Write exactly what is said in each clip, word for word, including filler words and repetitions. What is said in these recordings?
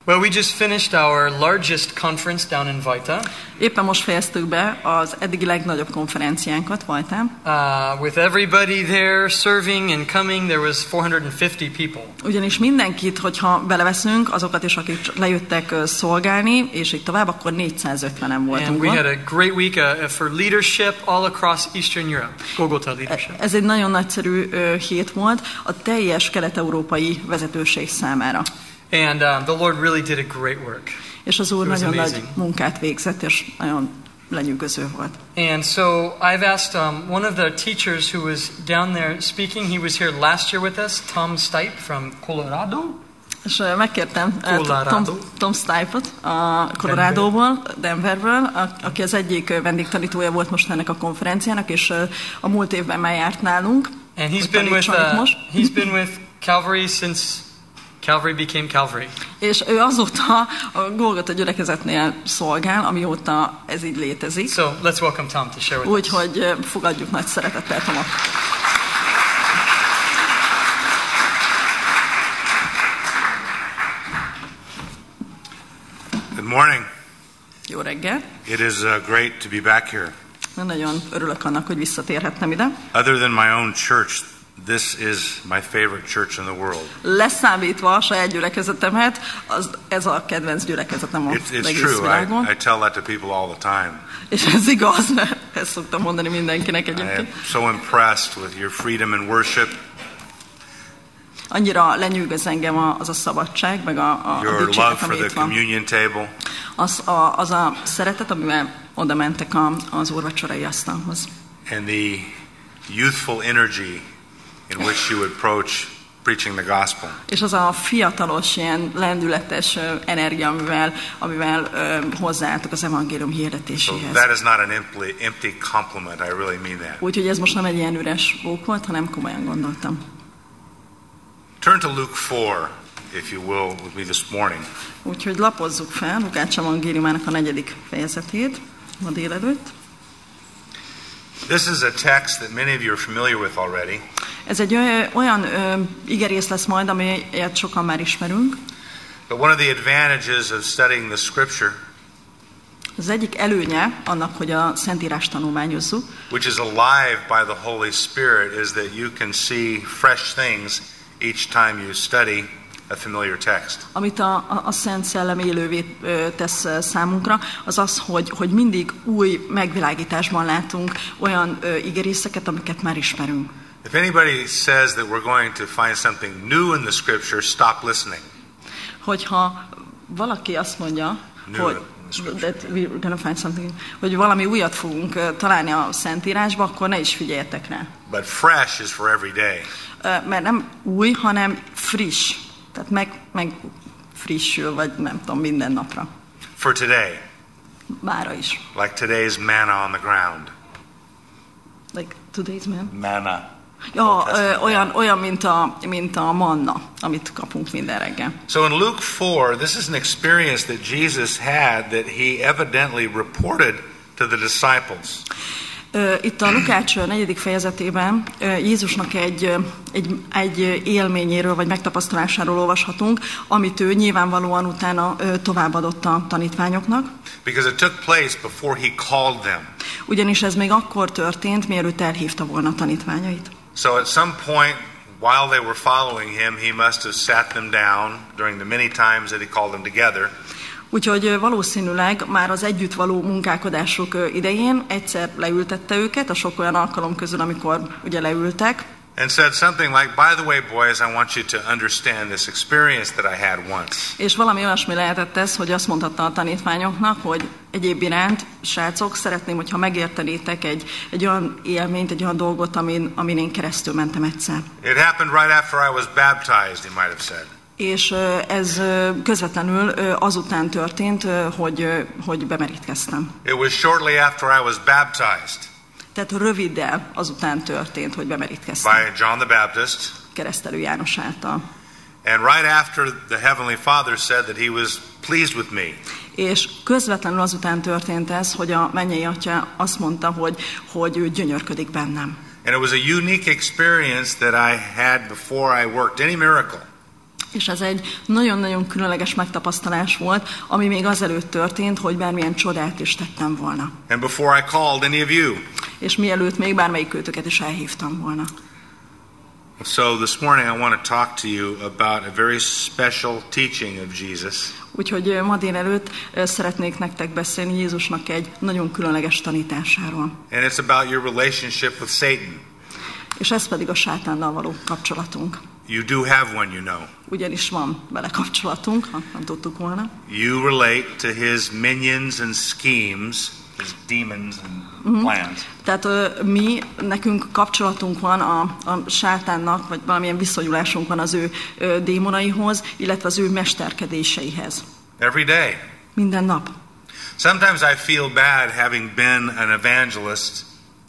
Well, we just finished our largest conference down in Vajta. Éppen most fejeztük be az eddigi legnagyobb konferenciánkat Vajtán. Uh, with everybody there serving and coming, there was four hundred fifty people. Ugyanis mindenkit, hogyha beleveszünk, azokat is, akik lejöttek szolgálni, és így tovább, akkor négyszázötvenen voltunk. And we had a great week uh, for leadership all across Eastern Europe. Golgotha leadership. Ez egy nagyon nagyszerű uh, hét volt a teljes kelet-európai vezetőség számára. And uh, the Lord really did a great work. És az Úr nagyon nagy munkát végzett, és nagyon lenyűgöző volt. And so I've asked um, one of the teachers who was down there speaking, he was here last year with us, Tom Stipe from Colorado. És uh, megkértem uh, Tom, Tom Stipe-ot a Colorado-ból, Denverből, a, aki az egyik uh, vendégtanítója volt most ennek a konferenciának, és uh, a múlt évben már járt nálunk. And he's been with uh, he's been with Calvary since Calvary became Calvary. És ő azóta a Golgotha gyülekezetnél szolgál, amióta ez így létezik. So let's welcome Tom to share with us. Úgyhogy fogadjuk nagy szeretettel Tomot. Good morning. Jó reggel. It is uh, great to be back here. Nagyon örülök annak, hogy visszatérhettem ide. Other than my own church, this is my favorite church in the world. Leszámítva a saját gyülekezetemet, az, ez a kedvenc gyülekezetem az It's, it's egész világon. true. I, I tell that to people all the time. És ez igaz, mert ezt szoktam mondani mindenkinek I am egyébként. so impressed with your freedom in worship. Annyira lenyűgöz engem az a szabadság, meg a, a, a Your love dicséret, for ami the itt van. communion table. Az a, az a szeretet, amivel oda mentek a, az úrvacsorai asztalhoz. And the youthful energy in which you approach preaching the gospel. És az a fiatalos, ilyen lendületes uh, energia, amivel, amivel uh, hozzáálltok az evangélium hirdetéséhez. So that is not an empty, empty compliment. I really mean that. Úgyhogy ez most nem egy ilyen üres bók volt, hanem komolyan gondoltam. Turn to Luke four, if you will, with me this morning. Úgyhogy lapozzuk fel Lukács evangéliumának a negyedik fejezetét ma délelőtt. This is a text that many of you are familiar with already. Ez egy olyan, olyan ö, igerész lesz majd, amelyet sokan már ismerünk. But one of the advantages of studying the scripture, az egyik előnye annak, hogy a Szentírást tanulmányozzuk, which is alive by the Holy Spirit, is that you can see fresh things each time you study a familiar text. Amit a, a, a Szent Szellem élővé tesz számunkra, az az, hogy, hogy mindig új megvilágításban látunk olyan ö, igerészeket, amiket már ismerünk. If anybody says that we're going to find something new in the scripture, stop listening. Hogyha valaki azt mondja, New hogy that we're gonna find something, hogy valami újat fogunk uh, találni a Szentírásba, akkor ne is figyeljetek rá. But fresh is for every day. Uh, mert nem új, hanem friss. Tehát meg, meg frissül, vagy nem tudom, minden napra. For today. Mára is. Like today's manna on the ground. Like today's man? Manna. Ja, ö, olyan, olyan mint, a, mint a manna, amit kapunk minden reggel. So in Luke four, this is an experience that Jesus had that he evidently reported to the disciples. Itt a Lukács negyedik fejezetében Jézusnak egy, egy, egy élményéről vagy megtapasztalásáról olvashatunk, amit ő nyilvánvalóan utána továbbadott a tanítványoknak. Because it took place before he called them. Ugyanis ez még akkor történt, mielőtt elhívta volna a tanítványait. So at some point, while they were following him, he must have sat them down during the many times that he called them together. Úgyhogy valószínűleg már az együtt való munkálkodásuk idején egyszer leültette őket, a sok olyan alkalom közül, amikor ugye leültek. And said something like, by the way, boys, I want you to understand this experience that I had once. És valami olyasmi lehetett ez, hogy azt mondhatta a tanítványoknak, hogy egyéb iránt, srácok, szeretném, hogyha megértenétek egy, egy olyan élményt, egy olyan dolgot, amin, amin én keresztül mentem egyszer. It happened right after I was baptized, he might have said. És ez közvetlenül azután történt, hogy, hogy bemerítkeztem. It was shortly after I was baptized. Tehát röviddel azután történt, hogy bemerítkeztem. By John the Baptist. Keresztelő János által. And right after the Heavenly Father said that he was pleased with me. És közvetlenül azután történt ez, hogy a mennyei Atya azt mondta, hogy, hogy ő gyönyörködik bennem. And it was a unique experience that I had before I worked any miracle. És ez egy nagyon-nagyon különleges megtapasztalás volt, ami még azelőtt történt, hogy bármilyen csodát is tettem volna. And before I called any of you. És mielőtt még bármelyik őtöket is elhívtam volna. So this morning I want to talk to you about a very special teaching of Jesus. Úgyhogy ma délelőtt szeretnék nektek beszélni Jézusnak egy nagyon különleges tanításáról. And it's about your relationship with Satan. És ez pedig a sátánnal való kapcsolatunk. You do have one, you know. Ugyanis van vele kapcsolatunk, ha nem tudtuk volna. You relate to his minions and schemes, his demons and mm-hmm. plans. Tehát uh, mi, nekünk kapcsolatunk van a, a sátánnak, vagy valamilyen viszonyulásunk van az ő uh, démonaihoz, illetve az ő mesterkedéseihez. Every day. Minden nap. Sometimes I feel bad having been an evangelist.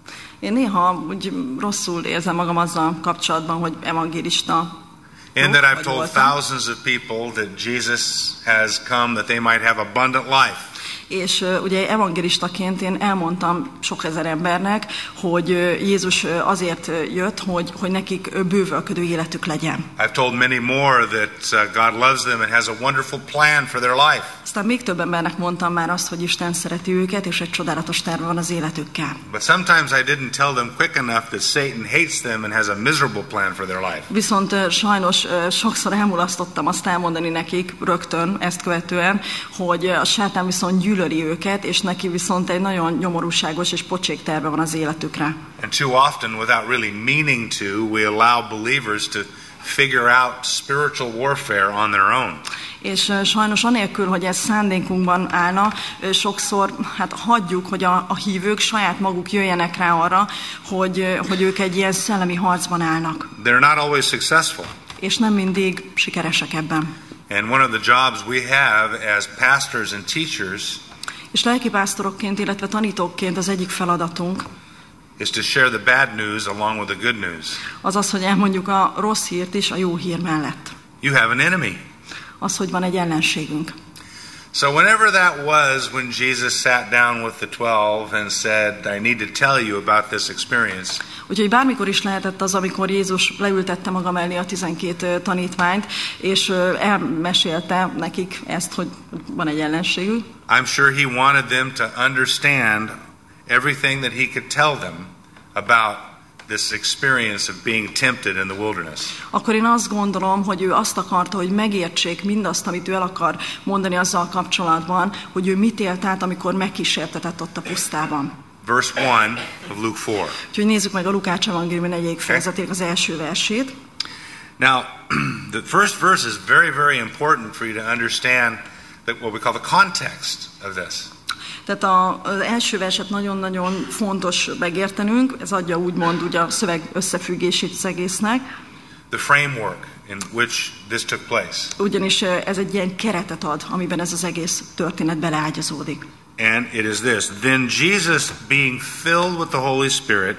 Én néha úgy rosszul érzem magam azzal kapcsolatban, hogy evangélista. And that I've told thousands of people that Jesus has come that they might have abundant life. És uh, ugye evangélistaként én elmondtam sok ezer embernek, hogy uh, Jézus uh, azért uh, jött, hogy, hogy nekik uh, bővölködő életük legyen. I've told many more that uh, God loves them and has a wonderful plan for their life. Aztán még több embernek mondtam már azt, hogy Isten szereti őket, és egy csodálatos terve van az életükkel. But sometimes I didn't tell them quick enough that Satan hates them and has a miserable plan for their life. Viszont uh, sajnos uh, sokszor elmulasztottam azt elmondani nekik rögtön ezt követően, hogy uh, a sátán viszont gyűlöli őket, és neki viszont egy nagyon nyomorúságos és pocsék terve van az életükre. And too often, without really meaning to, we allow believers to figure out spiritual warfare on their own. És uh, sajnos anélkül, hogy ez szándékunkban állna, uh, sokszor hát hagyjuk, hogy a, a hívők saját maguk jöjjenek rá arra, hogy, uh, hogy ők egy ilyen szellemi harcban állnak. They're not always successful. És nem mindig sikeresek ebben. And one of the jobs we have as pastors and teachers és lelkipásztorokként, illetve tanítókként az egyik feladatunk is to share the bad news along with the good news. Az az, hogy elmondjuk a rossz hírt is a jó hír mellett. You have an enemy. Az, hogy van egy ellenségünk. So whenever that was when Jesus sat down with the twelve and said, I need to tell you about this experience. Úgyhogy bármikor is lehetett az, amikor Jézus leültette maga mellé a tizenkét tanítványt, és elmesélte nekik ezt, hogy van egy ellenségük. I'm sure he wanted them to understand everything that he could tell them about this experience of being tempted in the wilderness. Akkor én azt gondolom, hogy ő azt akarta, hogy megértsék mindazt, amit ő el akar mondani azzal kapcsolatban, hogy ő mit élt át, amikor megkísértetett ott a pusztában. Verse one of Luke four. Úgyhogy nézzük meg a Lukács evangélium negyedik fejezetének az első versét. Now, the first verse is very, very important for you to understand that what we call the context of this. Tehát a, az első verset nagyon-nagyon fontos megértenünk, ez adja úgymond ugye a szöveg összefüggését az egésznek. The framework in which this took place. Ugyanis ez egy ilyen keretet ad, amiben ez az egész történet beleágyazódik. And it is this. Then Jesus, being filled with the Holy Spirit,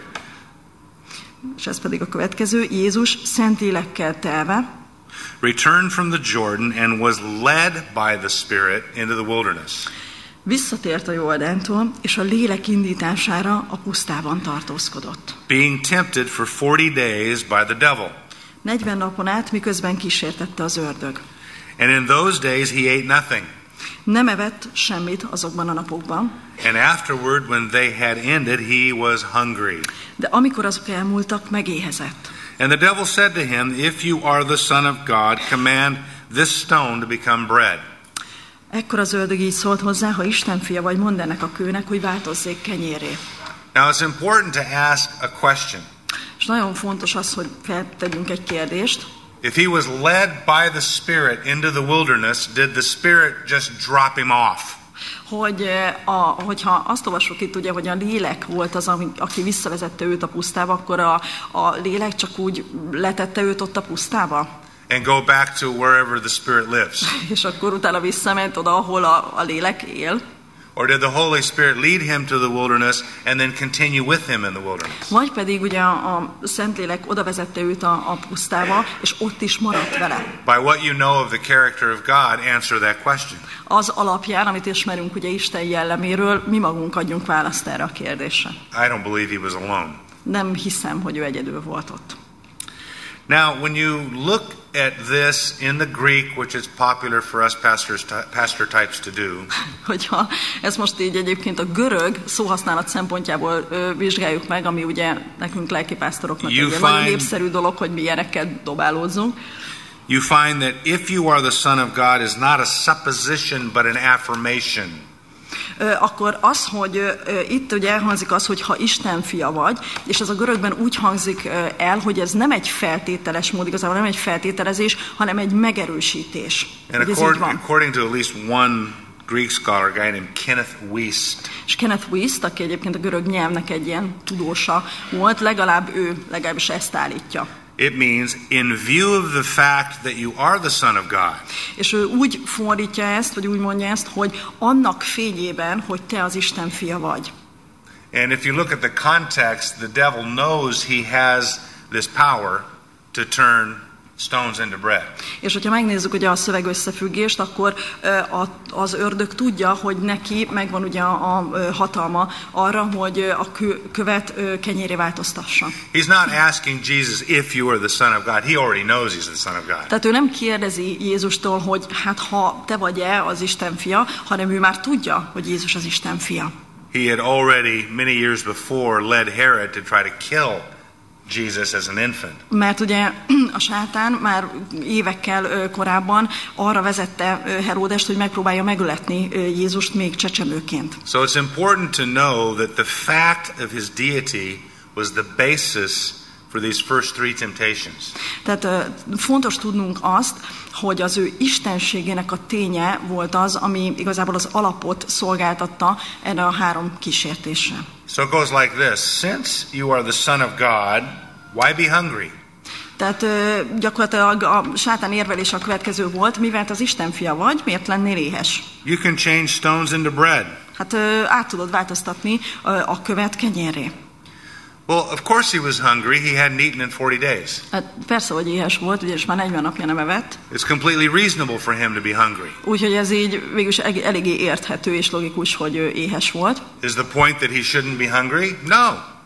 és ez pedig a következő, Jézus Szentlélekkel telve, returned from the Jordan and was led by the Spirit into the wilderness. Visszatért a Jordántól, és a lélek indítására a pusztában tartózkodott. Being tempted for forty days by the devil. negyven napon át, miközben kísértette az ördög. And in those days he ate nothing. Nem evett semmit azokban a napokban. And afterward, when they had ended, he was hungry. De amikor azok elmúltak, megéhezett. And the devil said to him, If you are the Son of God, command this stone to become bread. Ekkor az ördög így szólt hozzá, ha Isten fia vagy, mondd ennek a kőnek, hogy változzék kenyérré. Now it's important to ask a question. És nagyon fontos az, hogy feltegyünk egy kérdést. If he was led by the Spirit into the wilderness, did the Spirit just drop him off? Hogy a, hogyha azt olvasok itt, ugye, hogy a lélek volt az, ami, aki visszavezette őt a pusztába, akkor a, a lélek csak úgy letette őt ott a pusztába. And go back to wherever the Spirit lives. És akkor utána visszament oda, ahol a, a lélek él. Or did the Holy Spirit lead him to the wilderness and then continue with him in the wilderness? Vagy pedig ugye a, a Szentlélek oda vezette őt a, a pusztába, és ott is maradt vele. By what you know of the character of God, answer that question. Az alapján, amit ismerünk ugye Isten jelleméről, mi magunk adjunk választ erre a kérdésre. I don't believe he was alone. Nem hiszem, hogy ő egyedül volt ott. Now, when you look at this in the Greek, which is popular for us pastors, pastor types to do, hogyha ezt most így egyébként a görög szóhasználat szempontjából ö, vizsgáljuk meg, ami ugye nekünk lelkipásztoroknak egy find, nagyon népszerű dolog, hogy mi ilyenekkel dobálózzunk. You find that if you are the Son of God is not a supposition but an affirmation. Akkor az, hogy itt ugye elhangzik az, hogy ha Isten fia vagy, és ez a görögben úgy hangzik el, hogy ez nem egy feltételes mód, igazából nem egy feltételezés, hanem egy megerősítés. And according, according to at least one Greek scholar, a guy named Kenneth Wuest. És Kenneth Wuest, aki egyébként a görög nyelvnek egy ilyen tudósa volt, legalább ő legalábbis ezt állítja. It means in view of the fact that you are the Son of God. És ő úgy fordítja ezt, vagy úgy mondja ezt, hogy annak fényében, hogy te az Isten fia vagy. And if you look at the context, the devil knows he has this power to turn stones into bread. És hogyha megnézzük ugye a szöveg összefüggést, akkor az ördög tudja, hogy neki megvan ugye a hatalma arra, hogy a követ kenyérré változtassa. He's not asking Jesus if you are the Son of God. He already knows he's the Son of God. Tehát ő nem kérdezi Jézustól, hogy hát ha te vagy-e az Isten fia, hanem ő már tudja, hogy Jézus az Isten fia. He had already many years before led Herod to try to kill Jesus as an infant. Mert ugye a sátán már évekkel korábban arra vezette Heródest, hogy megpróbálja megöletni Jézust még csecsemőként. So it's important to know that the fact of his deity was the basis for these first three temptations. Tehát fontos tudnunk azt, hogy az ő istenségének a ténye volt az, ami igazából az alapot szolgáltatta erre a három kísértésre. So it goes like this: since you are the Son of God, why be hungry? Tehát gyakorlatilag a sátán érvelése a következő volt, mivel te az Isten fia vagy, miért lennél éhes? You can change stones into bread. Hát át tudod változtatni a követ kenyérré. Well, of course he was hungry. He hadn't eaten in forty days. Hát persze, hogy éhes volt, ugyanis már negyven napja nem evett. It's completely reasonable for him to be hungry. Úgyhogy ez így végülis eléggé érthető és logikus, hogy ő éhes volt. Is the point that he shouldn't be hungry? No.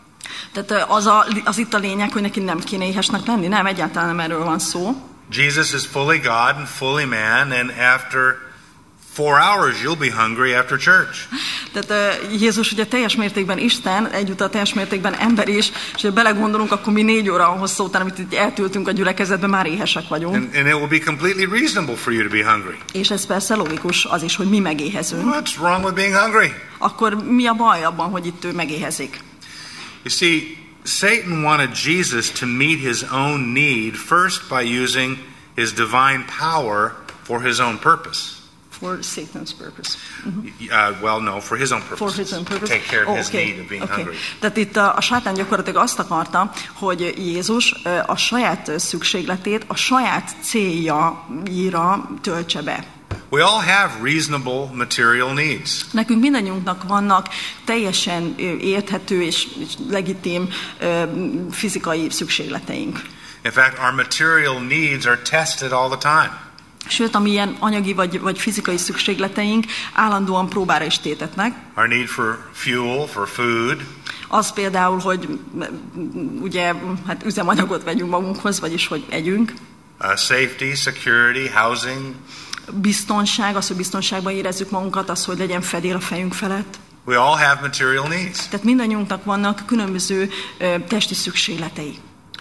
Tehát az, a, az itt a lényeg, hogy neki nem kéne éhesnek lenni? Nem, egyáltalán nem erről van szó. Jesus is fully God and fully man, and after four hours you'll be hungry after church. Tehát uh, Jézus ugye teljes mértékben Isten, egyúttal teljes mértékben ember is, és ha belegondolunk, akkor mi négy óra hosszú után, amit itt eltöltünk a gyülekezetben, már éhesek vagyunk. And, and it will be completely reasonable for you to be hungry. És ez persze logikus az is, hogy mi megéhezünk. What's wrong with being hungry? Akkor mi a baj abban, hogy itt ő megéhezik? You see, Satan wanted Jesus to meet his own need first by using his divine power for his own purpose. For Satan's purpose. Mm-hmm. Uh, well, no, for his own purpose. For his own purpose. Take care of oh, his okay. need of being okay. hungry. Tehát itt a, a sátán gyakorlatilag azt akarta, hogy Jézus a saját szükségletét, a saját céljaira töltse be. We all have reasonable material needs. Nekünk mindannyiunknak vannak teljesen érthető és legitim fizikai szükségleteink. In fact, our material needs are tested all the time. Sőt, amilyen anyagi vagy, vagy fizikai szükségleteink állandóan próbára is tétetnek. Our need for fuel, for food. Az például, hogy ugye, hát üzemanyagot vegyünk magunkhoz, vagyis hogy együnk. Uh, safety, security, housing. Biztonság, az, hogy biztonságban érezzük magunkat, az, hogy legyen fedél a fejünk felett. We all have material needs. Tehát mindannyiunknak vannak különböző uh, testi szükségletei.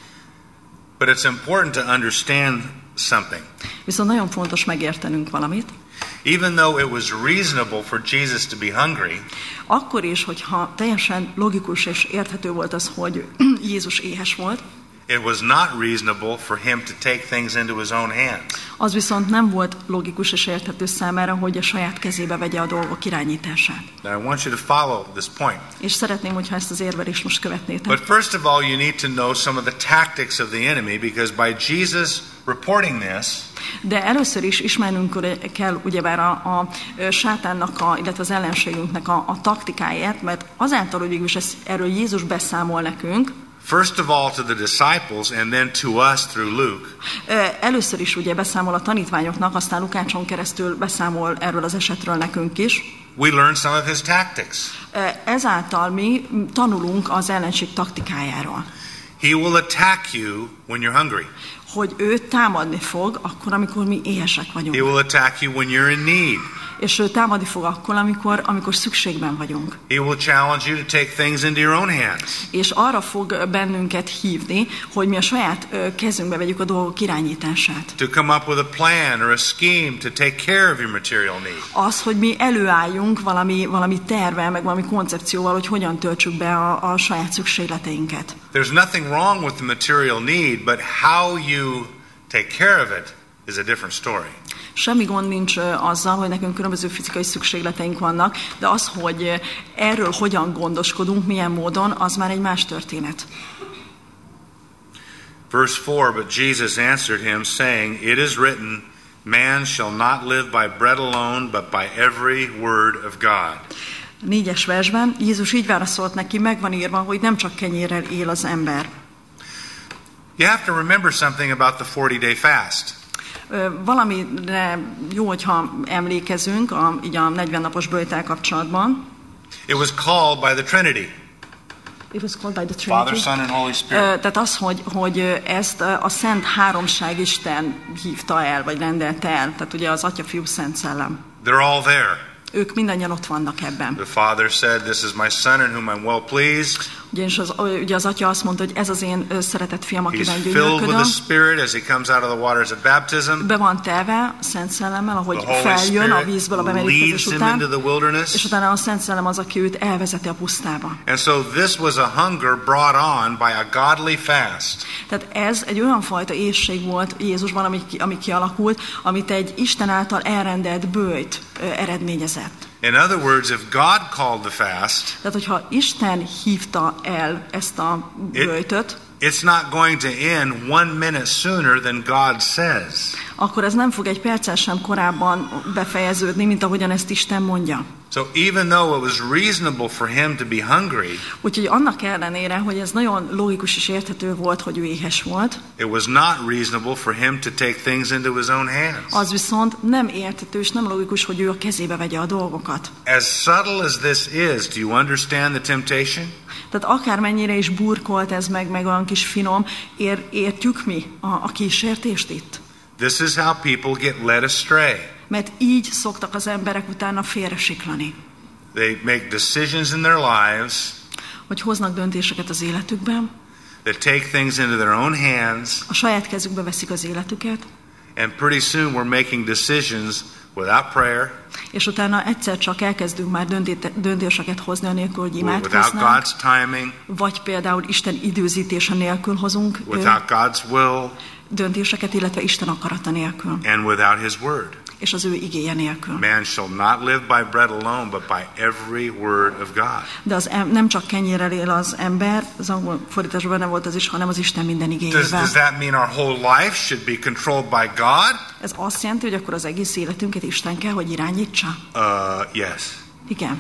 But it's important to understand something. Viszont nagyon fontos megértenünk valamit. Even though it was reasonable for Jesus to be hungry, akkor is, hogyha teljesen logikus és érthető volt az, hogy Jézus éhes volt, it was not reasonable for him to take things into his own hands. Az viszont nem volt logikus és érthető számára, hogy a saját kezébe vegye a dolgok irányítását. Now I want you to follow this point. És szeretném, hogyha ezt az érvelést most követnétek. But first of all, you need to know some of the tactics of the enemy, because by Jesus reporting this, de először is ismernünk kell ugyebár a, a sátánnak, a, illetve az ellenségünknek a, a taktikáját, mert azáltal, hogy végülis ez, erről Jézus beszámol nekünk, first of all to the disciples and then to us through Luke. Először is ugye beszámol a tanítványoknak, aztán Lukácson keresztül beszámol erről az esetről nekünk is. We learn some of his tactics. Ezáltal mi tanulunk az ellenség taktikájáról. He will attack you when you're hungry. hogy ő támadni fog akkor, amikor mi éhesek vagyunk. He will attack you when you're in need. És ő támadni fog akkor, amikor, amikor szükségben vagyunk. He will challenge you to take things into your own hands. És arra fog bennünket hívni, hogy mi a saját ö, kezünkbe vegyük a dolgok irányítását. To come up with a plan or a scheme to take care of your material need. Az, hogy mi előálljunk valami, valami tervvel, meg valami koncepcióval, hogy hogyan töltsük be a, a saját szükségleteinket. There's nothing wrong with the material need, but how you take care of it is a different story. Semmi gond nincs azzal, hogy nekünk különböző fizikai szükségleteink vannak, de az, hogy erről hogyan gondoskodunk, milyen módon, az már egy más történet. Verse four, but Jesus answered him, saying, It is written, man shall not live by bread alone, but by every word of God. Négyes versben Jézus így válaszolt neki, megvan írva, hogy nem csak kenyérrel él az ember. You have to remember something about the forty-day fast. Valamire jó, hogyha emlékezünk a, így a negyven napos böjtel kapcsolatban. It was called by the Trinity. It was called by the Trinity. Father, Son and Holy Spirit. Tehát az, hogy, hogy ezt a Szent Háromság Isten hívta el, vagy rendelte el. Tehát ugye az Atya, Fiú, Szent Szellem. They're all there. Ők mindannyian ott vannak ebben. The Father said, This is my Son in whom I'm well pleased. Ugyanis az, ugye az Atya azt mondta, hogy ez az én szeretett fiam, akiben He's filled with gyönyörködöm. the Spirit as he comes out of the waters of baptism. Be van telve a Szent Szellemmel, ahogy The Holy feljön a Spirit vízből a bemerítkezés leads him után, into the wilderness. és utána a Szent Szellem az, aki őt elvezeti a pusztába. And so this was a hunger brought on by a godly fast. Tehát ez egy olyan fajta éhség volt Jézusban, ami, ami kialakult, amit egy Isten által elrendelt böjt ö, eredményezett. In other words, if God called the fast, Tehát, hogyha Isten hívta el ezt a böjtöt, it's not going to end one minute sooner than God says. akkor ez nem fog egy perccel sem korábban befejeződni, mint ahogyan ezt Isten mondja. So even though it was reasonable for him to be hungry, Úgyhogy annak ellenére, hogy ez nagyon logikus és érthető volt, hogy ő éhes volt, it was not reasonable for him to take things into his own hands. az viszont nem érthető és nem logikus, hogy ő a kezébe vegye a dolgokat. As subtle as this is, do you understand the temptation? Tehát akármennyire is burkolt ez meg, meg olyan kis finom, ér, értjük mi a, a kísértést itt? This is how people get led astray. Mert így szoktak az emberek utána félresiklani. They make decisions in their lives Hogy hoznak döntéseket az életükben, that take things into their own hands, a saját kezükbe veszik az életüket, and pretty soon we're making decisions without prayer, és utána egyszer csak elkezdünk már dönté- döntéseket hozni anélkül, hogy without imádkoznánk, God's timing, vagy például Isten időzítése nélkül hozunk ö, without God's will, döntéseket, illetve Isten akarata nélkül, and without His word. és az ő igéje nélkül. Man shall not live by bread alone, but by every word of God. De az em- nem csak kenyérrel él az ember, az angol fordításban benne volt az is, hanem az Isten minden Does, igéjével. does that mean our whole life should be controlled by God? Ez azt jelenti, hogy akkor az egész életünket Isten kell, hogy irányítsa? Uh, yes. Igen.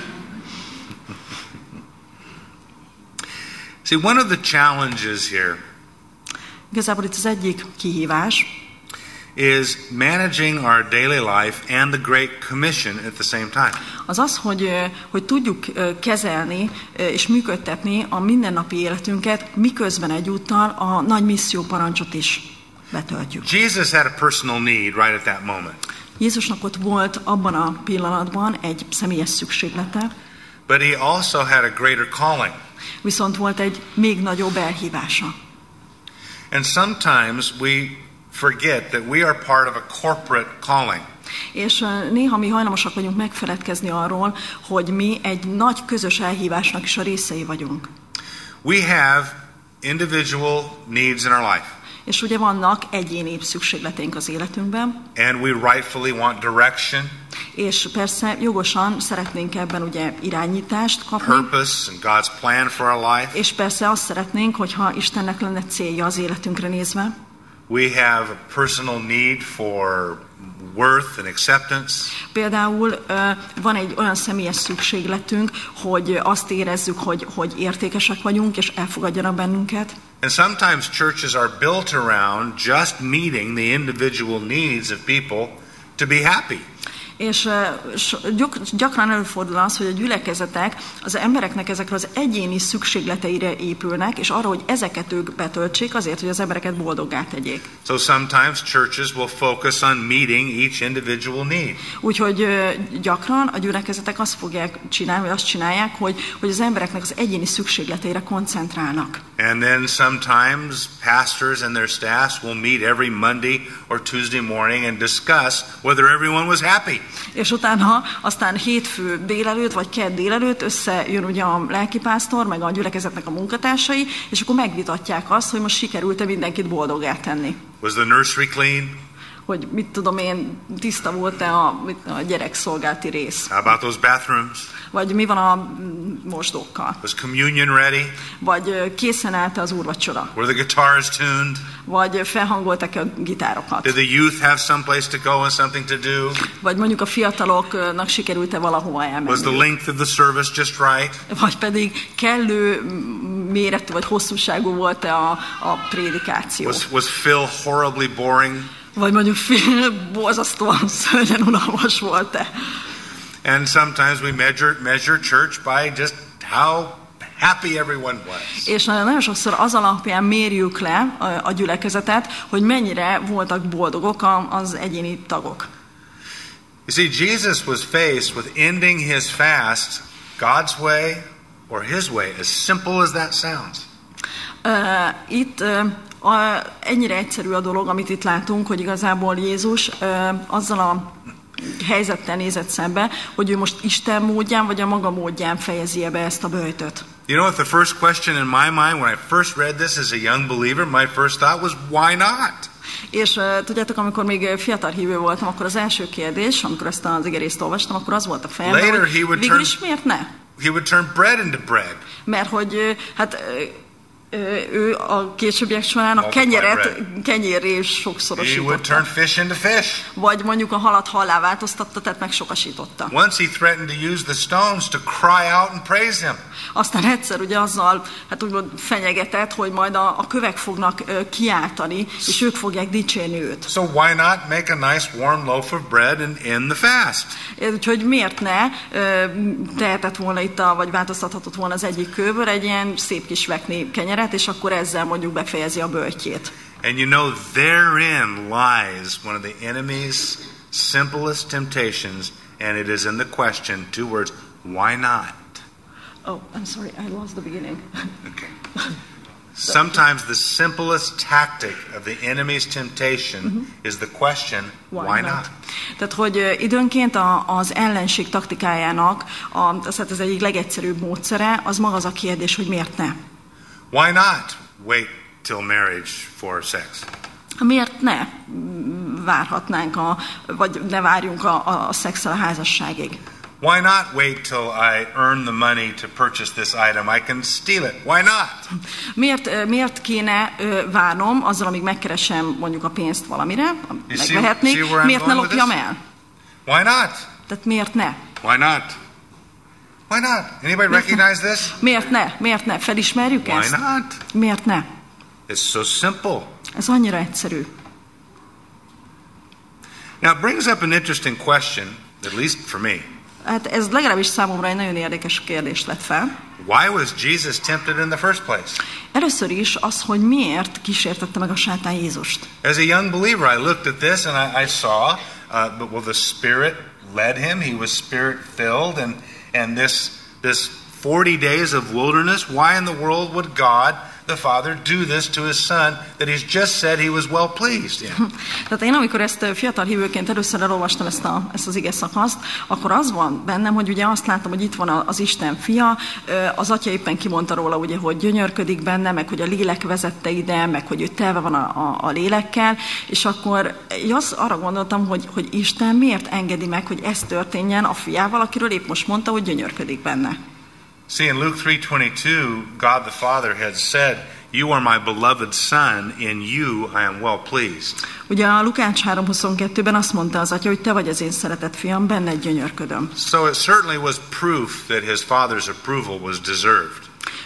See, one of the challenges here Igazából itt az egyik kihívás, is managing our daily life and the Great Commission at the same time. az az, hogy, ö, hogy tudjuk ö, kezelni ö, és működtetni a mindennapi életünket, miközben egyúttal a nagy misszió parancsot is betöltjük. Jesus had a personal need right at that moment, Jézusnak ott volt abban a pillanatban egy személyes szükséglete, but he also had a greater calling. viszont volt egy még nagyobb elhívása. And sometimes we forget that we are part of a corporate calling. És ö, néha mi hajlamosak vagyunk megfeledkezni arról, hogy mi egy nagy közös elhívásnak is a részei vagyunk. We have individual needs in our life, És ugye vannak egyéni szükségleteink az életünkben, and we rightfully want direction, és persze jogosan szeretnénk ebben ugye irányítást kapni, purpose, and God's plan for our life. és persze azt szeretnénk, hogyha Istennek lenne célja az életünkre nézve. We have a personal need for worth and acceptance. Például ö, van egy olyan személyes szükségletünk, hogy azt érezzük, hogy, hogy értékesek vagyunk, és elfogadjanak bennünket. And sometimes churches are built around just meeting the individual needs of people to be happy. És gyakran előfordul az, hogy a gyülekezetek az embereknek ezekre az egyéni szükségleteire épülnek, és arra, hogy ezeket ők betöltsék azért, hogy az embereket boldoggá tegyék. So sometimes churches will focus on meeting each individual need. Úgyhogy gyakran a gyülekezetek azt fogják csinálni, vagy azt csinálják, hogy, hogy az embereknek az egyéni szükségleteire koncentrálnak. And then sometimes pastors and their staffs will meet every Monday or Tuesday morning and discuss whether everyone was happy. És utána aztán hétfő délelőtt, vagy kedd délelőtt összejön ugye a lelkipásztor, meg a gyülekezetnek a munkatársai, és akkor megvitatják azt, hogy most sikerült-e mindenkit boldoggá tenni. Was the nursery clean? Hogy mit tudom én, tiszta volt-e a, a gyerekszolgálati rész. How about those bathrooms? Vagy mi van a mosdókkal. Was communion ready? Vagy készen állt az úrvacsora. Were the guitars tuned? Vagy felhangoltak a gitárokat. Did the youth have some place to go and something to do? Vagy mondjuk a fiataloknak sikerült-e valahova elmenni. Was the length of the service just right? Vagy pedig kellő méretű vagy hosszúságú volt-e a, a prédikáció. Was, was Phil horribly boring? Vagy mondjuk borzasztóan szörnyen unalmas volt-e. And sometimes we measure, measure church by just how happy everyone was. És nagyon sokszor az alapján mérjük le a, a gyülekezetet, hogy mennyire voltak boldogok az egyéni tagok. You see, Jesus was faced with ending his fast God's way or his way, as simple as that sounds. Uh, itt uh, a, ennyire egyszerű a dolog, amit itt látunk, hogy igazából Jézus uh, azzal a helyzettel nézett szembe, hogy ő most Isten módján, vagy a maga módján fejezi be ezt a böjtöt. You know what the first question in my mind when I first read this as a young believer, my first thought was, why not? És uh, tudjátok, amikor még fiatal hívő voltam, akkor az első kérdés, amikor ezt az igerészt olvastam, akkor az volt a fejemben, hogy végül is miért ne? He would turn bread into bread. Mert hogy hát ő a későbbiek során a kenyeret kenyérré sokszorosította. He would turn fish into fish. Vagy mondjuk a halat hallá változtatta, tehát megsokasította. Once he threatened to use the stones to cry out and praise him. Aztán egyszer ugye azzal, hát úgymond fenyegetett, hogy majd a, a kövek fognak uh, kiáltani, és ők fogják dicsérni őt. So why not make a nice warm loaf of bread and end the fast? Úgyhogy miért ne uh, tehetett volna itt, a, vagy változtathatott volna az egyik kőből egy ilyen szép kis vekni kenyeret, és akkor ezzel mondjuk befejezi a böjtjét. And you know, therein lies one of the enemy's simplest temptations, and it is in the question, two words, why not? Oh, I'm sorry, I lost the beginning. Okay. Sometimes the simplest tactic of the enemy's temptation mm-hmm. is the question, why, why not? not? Tehát, hogy időnként a, az ellenség taktikájának, a, az, hát ez egyik legegyszerűbb módszere, az maga az a kérdés, hogy miért ne? Why not wait till marriage for sex? Miért ne várhatnánk, a, vagy ne várjunk a, a, a szexel a házasságig? Why not wait till I earn the money to purchase this item? I can steal it. Why not? Miért, miért kéne várnom azzal, amíg megkeresem mondjuk a pénzt valamire, megvehetnék, miért ne lopjam el? Why not? Tehát miért ne? Why not? Why not? Anybody miért recognize ne? this? Miért ne? Miért ne? Felismerjük Why ezt? Why not? Miért ne? It's so simple. Ez annyira egyszerű. Now it brings up an interesting question, at least for me. Hát ez legalábbis számomra egy nagyon érdekes kérdést lett fel. Why was Jesus tempted in the first place? Először is az, hogy miért kísértette meg a sátán Jézust. As a young believer, I looked at this and I, I saw, uh, but well, the Spirit led him. He was Spirit-filled, and and this this forty days of wilderness. Why in the world would God, the Father, do this to His Son that He's just said He was well pleased in? Tehát én, amikor ezt fiatal hívőként először elolvastam ezt, a, ezt az ige szakaszt, akkor az van bennem, hogy ugye azt látom, hogy itt van az Isten fia, az atya éppen kimondta róla, ugye, hogy gyönyörködik benne, meg hogy a lélek vezette ide, meg hogy ő telve van a, a, a lélekkel, és akkor az, arra gondoltam, hogy, hogy Isten miért engedi meg, hogy ez történjen a fiával, akiről épp most mondta, hogy gyönyörködik benne. See, in Luke three twenty-two, God the Father had said, "You are my beloved Son, in you I am well pleased." Ugye a Lukács három huszonkettőben azt mondta az atya, hogy te vagy az én szeretett fiam, benned gyönyörködöm. So it certainly was proof that his Father's approval was deserved.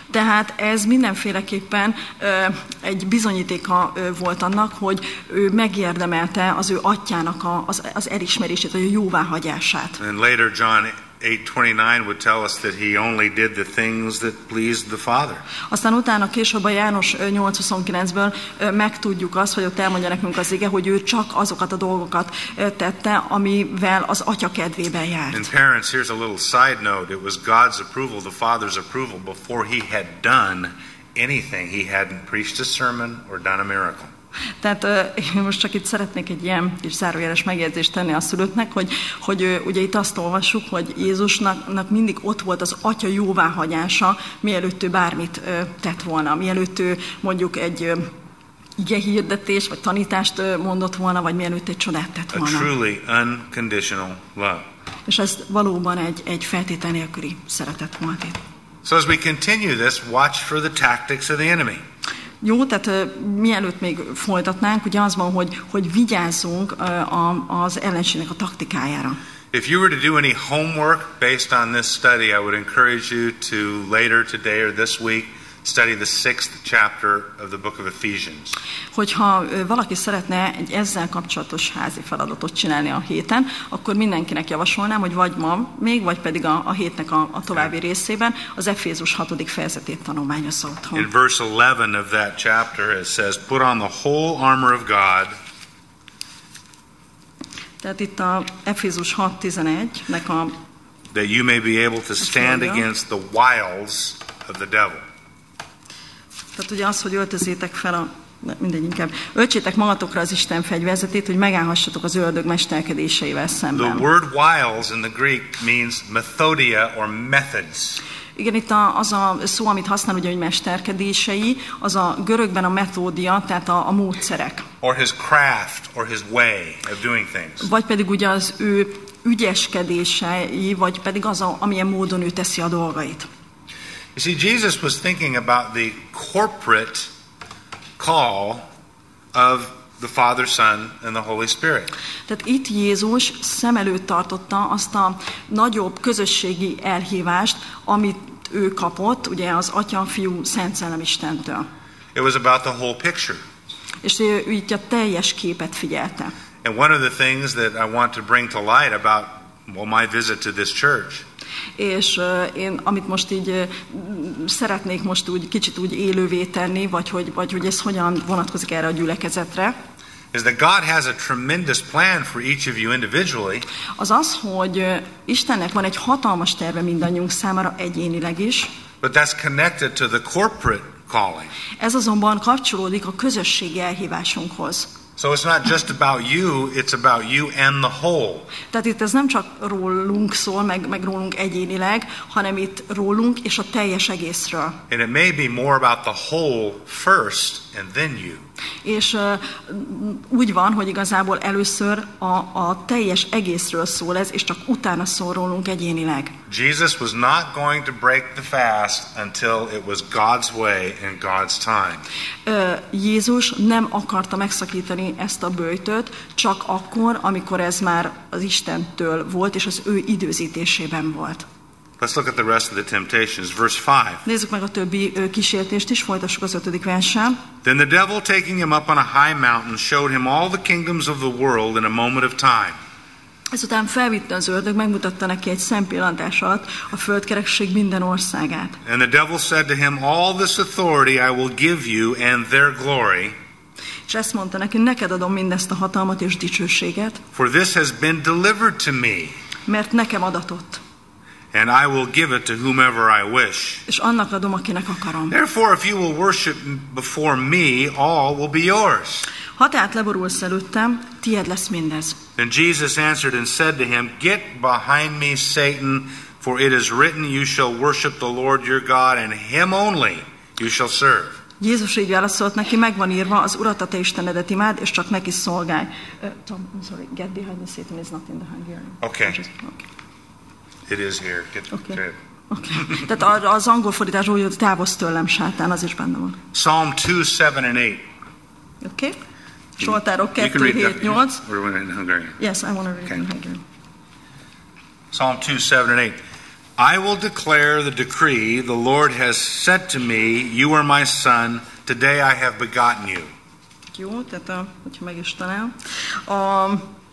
Tehát ez mindenféleképpen ö, egy bizonyítéka ö, volt annak, hogy ő megérdemelte az ő atyának a, az, az elismerését, vagy a jóváhagyását. And later John eight twenty-nine would tell us that he only did the things that pleased the Father. Aztán utána később a János nyolc huszonkilencből megtudjuk azt, hogy ott elmondja nekünk az ige, hogy ő csak azokat a dolgokat tette, amivel az atya kedvében járt. And parents, here's a little side note. It was God's approval, the Father's approval, before he had done anything. He hadn't preached a sermon or done a miracle. Tehát én most csak itt szeretnék egy ilyen kis zárójeles megjegyzést tenni a szülőknek, hogy, hogy ugye itt azt olvassuk, hogy Jézusnak mindig ott volt az atya jóváhagyása, mielőtt ő bármit tett volna, mielőtt ő mondjuk egy igehirdetés vagy tanítást mondott volna, vagy mielőtt egy csodát tett volna. A truly unconditional love. És ez valóban egy, egy feltétel nélküli szeretet volt itt. So as we continue this, watch for the tactics of the enemy. Jó, tehát uh, mielőtt még folytatnánk, ugye az van, hogy, hogy vigyázzunk uh, a, az ellenségnek a taktikájára. If you were to do any homework based on this study, I would encourage you to later today or this week study the sixth chapter of the book of Ephesians. Hogyha uh, valaki szeretne egy ezzel kapcsolatos házi feladatot csinálni a héten, akkor mindenkinek javasolnám, hogy vagy ma még, vagy pedig a, a hétnek a, a további részében az Efézus hatodik fejezetét tanulmányozza otthon. In verse eleven of that chapter it says, put on the whole armor of God. Tehát itt a Efézus hat tizenegynek a that you may be able to stand against the wiles of the devil. Tehát ugye az, hogy öltözétek fel a mindegy, inkább öltsétek magatokra az Isten fegyverzetét, hogy megállhassatok az ördög mesterkedéseivel szemben. The word wiles in the Greek means methodia or methods. Igen, itt a, az a szó, amit használ, ugye, hogy mesterkedései, az a görögben a metódia, tehát a, a módszerek. Or his craft, or his way of doing things. Vagy pedig ugye az ő ügyeskedései, vagy pedig az, a, amilyen módon ő teszi a dolgait. You see, Jesus was thinking about the corporate call of the Father, Son, and the Holy Spirit. Tehát itt Jézus szem előtt tartotta azt a nagyobb közösségi elhívást, amit ő kapott, ugye az Atya, Fiú, Szent Szellem Istentől. It was about the whole picture. És ő, ő itt a teljes képet figyelte. And one of the things that I want to bring to light about well, my visit to this church. És uh, én, amit most így uh, szeretnék most úgy kicsit úgy élővé tenni, vagy hogy, vagy hogy ez hogyan vonatkozik erre a gyülekezetre, is that God has a tremendous plan for each of you individually. Az az, hogy uh, Istennek van egy hatalmas terve mindannyiunk számára egyénileg is. But that's connected to the corporate calling. Ez azonban kapcsolódik a közösségi elhívásunkhoz. So it's not just about you, it's about you and the whole. Tehát itt ez nem csak rólunk szól, meg, meg rólunk egyénileg, hanem itt rólunk és a teljes egészről. And it may be more about the whole first and then you. És uh, úgy van, hogy igazából először a, a teljes egészről szól ez, és csak utána szól rólunk egyénileg. Jesus was not going to break the fast until it was God's way and God's time. Uh, Jézus nem akarta megszakítani ezt a böjtöt, csak akkor, amikor ez már az Istentől volt, és az ő időzítésében volt. Let's look at the rest of the temptations. Verse five. Nézzük meg a többi uh, kísértést is, folytassuk az ötödik verssel. Then the devil, taking him up on a high mountain, showed him all the kingdoms of the world in a moment of time. Ezután felvitte az ördög, megmutatta neki egy szempillantás alatt a földkerekség minden országát. And the devil said to him, all this authority I will give you and their glory. És ezt mondta neki, neked adom mindezt a hatalmat és dicsőséget. For this has been delivered to me. Mert nekem adatott. And I will give it to whomever I wish. És annak adom, akinek akarom. Therefore, if you will worship before me, all will be yours. Ha tehát leborulsz előttem, tied lesz mindez. Then Jesus answered and said to him, get behind me, Satan, for it is written, you shall worship the Lord your God, and him only you shall serve. Jézus így válaszolt neki, megvan írva, az Urat, a te Istenedet imád, és csak neki szolgálj. Uh, Tom, I'm sorry, get behind the Satan is not in the Hungarian. Okay. Just, okay. It is here. Get Okay. to it. Okay. Tehát az angol fordítás úgy, hogy távozz tőlem, sátán, az is benne van. Psalm two, seven, and eight. Oké? Okay. Zsoltárok You can kettő, read hét, that. nyolc. We're in Hungarian. Yes, I want to read Okay. in Hungarian. Psalm two, seven, and eight. I will declare the decree, the Lord has said to me, you are my son, today I have begotten you. Jó, tehát a, hogyha meg is talál. A,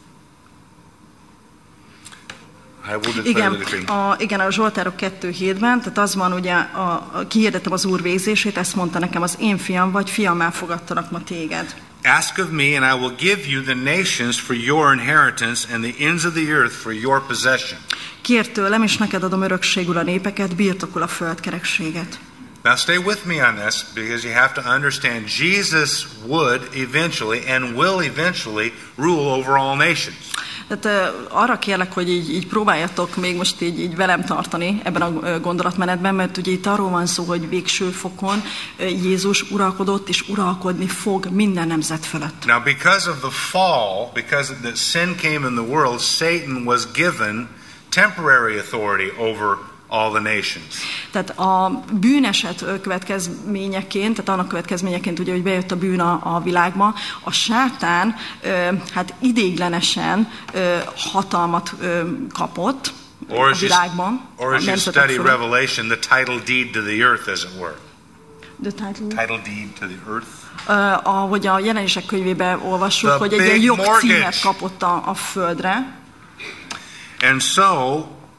I will declare igen, the decree. a, igen, a Zsoltárok kettő hétben, tehát az van, ugye, a, a, kihirdettem az Úr végzését, ezt mondta nekem, az én fiam vagy, fiammá fogadtalak ma téged. Ask of me, and I will give you the nations for your inheritance, and the ends of the earth for your possession. Kérd tőlem, és neked adom örökségül a népeket, birtokul a földkerekséget. Now stay with me on this, because you have to understand Jesus would eventually and will eventually rule over all nations. Tehát uh, arra kérlek, hogy így, így próbáljatok még most így, így velem tartani ebben a gondolatmenetben, mert ugye itt arról van szó, hogy végső fokon uh, Jézus uralkodott és uralkodni fog minden nemzet fölött. Now because of the fall, because of the sin came in the world, Satan was given temporary authority over all the nations. Tehát a bűneset következményeként, tehát annak következményeként, ugye, hogy bejött a bűn a, a világba, a sátán ö, hát idéglenesen ö, hatalmat ö, kapott or a világban. Or as you study Revelation, the title deed to the earth, as it were. The title? Title deed to the earth. Uh, ahogy a Jelenések könyvében olvassuk, The hogy egy ilyen jogcímet kapott a, a földre. And so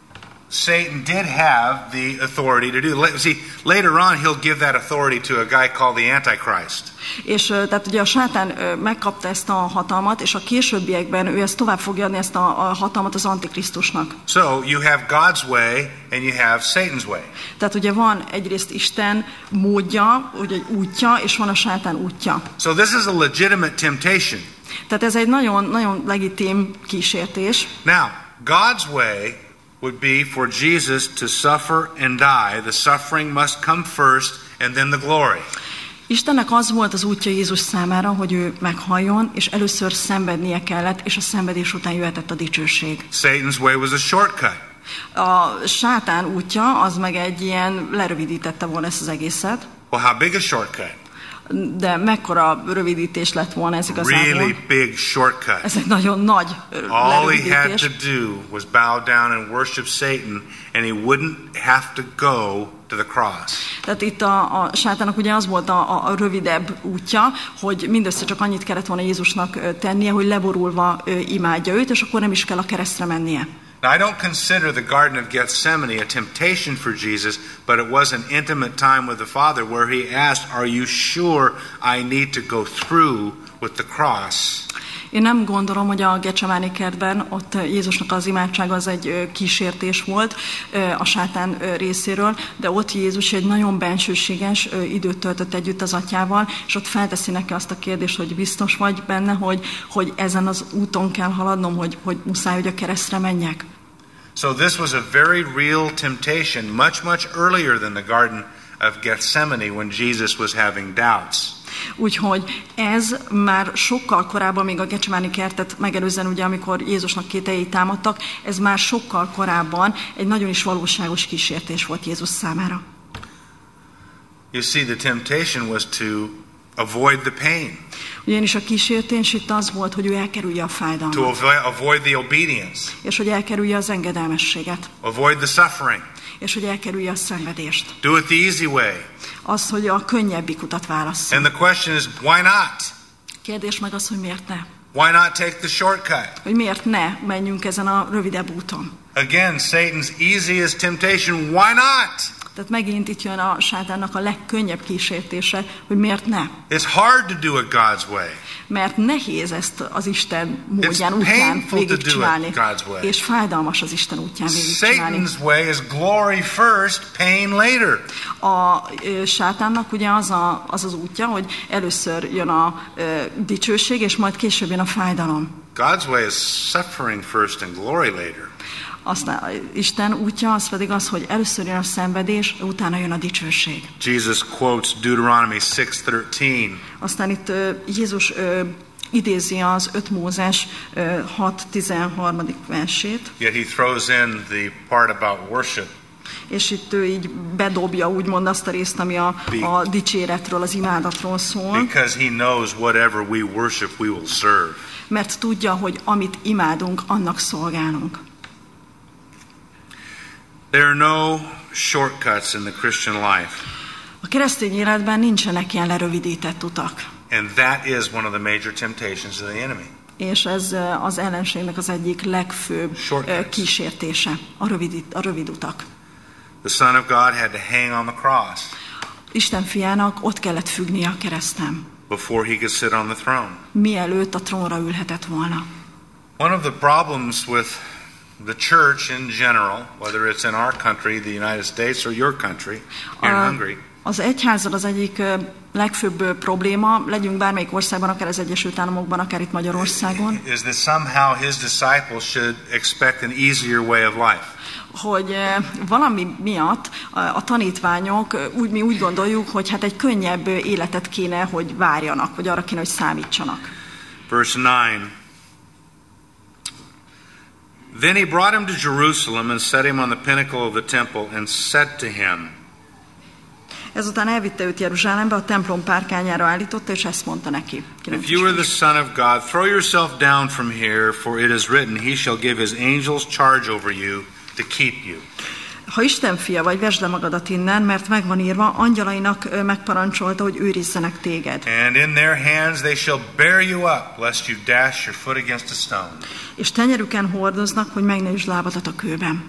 Satan did have the authority to do. See, later on he'll give that authority to a guy called the Antichrist. És tehát ugye a sátán megkapta ezt a hatalmat, és a későbbiekben ő ezt tovább fogja adni, ezt a, a hatalmat az Antikrisztusnak. So you have God's way and you have Satan's way. Tehát ugye van egyrészt Isten módja, ugye útja, és van a sátán útja. So this is a legitimate temptation. Tehát ez egy nagyon, nagyon legitim kísértés. Now, God's way would be for Jesus to suffer and die. The suffering must come first and then the glory. Istennek az volt az útja Jézus számára, hogy ő meghalljon, és először szenvednie kellett, és a szenvedés után jöhetett a dicsőség. Satan's way was a shortcut. A sátán útja az meg egy ilyen lerövidítette volna ezt az egészet. Well, how big a shortcut? De mekkora rövidítés lett volna ez igazából? Really big shortcut. Ez egy nagyon nagy All he had lerövidítés. to do was bow down and worship Satan, and he wouldn't have to go to the cross. Tehát itt a, a sátának ugye az volt a, a rövidebb útja, hogy mindössze csak annyit kellett volna Jézusnak tennie, hogy leborulva imádja őt, és akkor nem is kell a keresztre mennie. Now, I don't consider the Garden of Gethsemane a temptation for Jesus, but it was an intimate time with the Father where he asked, are you sure I need to go through with the cross? Én nem gondolom, hogy a Gecsemáni kertben ott Jézusnak az imádsága az egy kísértés volt a sátán részéről, de ott Jézus egy nagyon bensőséges időt töltött együtt az atyával, és ott felteszi neki azt a kérdést, hogy biztos vagy benne, hogy, hogy ezen az úton kell haladnom, hogy, hogy muszáj, hogy a keresztre menjek. So this was a very real temptation, much, much earlier than the Garden of Gethsemane when Jesus was having doubts. Úgyhogy ez már sokkal korábban, még a Gecsemáni kertet megelőzően, ugye, amikor Jézusnak kételjei támadtak, ez már sokkal korábban egy nagyon is valóságos kísértés volt Jézus számára. You see, the temptation was to avoid the pain. Ugyanis a kísértés itt az volt, hogy ő elkerülje a To fájdalmat, avoid the obedience. és hogy elkerülje az engedelmességet, Avoid the suffering. és hogy elkerülje a szenvedést. Do it the easy way. Az, hogy a könnyebbik utat válasszon. And the question is, why not? Kérdés meg az, hogy miért ne? Why not take the shortcut? Hogy miért ne menjünk ezen a rövidebb úton? Again, Satan's easiest temptation, why not? Tehát megint itt jön a sátánnak a legkönnyebb kísértése, hogy miért ne? It's hard to do it God's way. Mert nehéz ezt az Isten módján, It's útján painful to do it végigcsinálni. God's way. És fájdalmas az Isten útján végigcsinálni. Satan's way is glory first, pain later. A ö, sátánnak ugye az, a, az az útja, hogy először jön a ö, dicsőség, és majd később jön a fájdalom. God's way is suffering first and glory later. Aztán Isten útja az pedig az, hogy először jön a szenvedés, utána jön a dicsőség. Jesus quotes Deuteronomy six thirteen. Aztán itt ö, Jézus ö, idézi az öt Mózes ö, hat tizenharmadik versét, Yet he throws in the part about worship. és itt ő így bedobja úgymond azt a részt, ami a, a dicséretről, az imádatról szól, Because he knows whatever we worship, we will serve. mert tudja, hogy amit imádunk, annak szolgálunk. There are no shortcuts in the Christian life. A keresztény életben nincsenek ilyen lerövidített utak. And that is one of the major temptations of the enemy. És ez az ellenségnek az egyik legfőbb Shortcuts. kísértése, a rövid, a rövid utak. The Son of God had to hang on the cross Isten fiának ott kellett függnie a kereszten, before he could sit on the throne. mielőtt a trónra ülhetett volna. One of the problems with the church in general, whether it's in our country, the United States, or your country, here in A, Hungary, az egyházal az egyik ö, legfőbb ö, probléma, legyünk bármelyik országban, akár az Egyesült Államokban, akár itt Magyarországon, is that somehow his disciples should expect an easier way of life. hogy ö, valami miatt a, a tanítványok, ö, úgy, mi úgy gondoljuk, hogy hát egy könnyebb ö, életet kéne, hogy várjanak, vagy arra kéne, hogy számítsanak. Verse nine. Then he brought him to Jerusalem and set him on the pinnacle of the temple and said to him. Ezután elvitte őt Jeruzsálembe, a templom párkányára állította, és ezt mondta neki. If you are the Son of God, throw yourself down from here, for it is written, he shall give his angels charge over you to keep you. Ha Isten fia vagy, vesd le magadat innen, mert megvan írva, angyalainak ö, megparancsolta, hogy őrizzenek téged. And in their hands they shall bear you up, lest you dash your foot against a stone. És tenyerüken hordoznak, hogy meg ne üsd lábadat a kőben.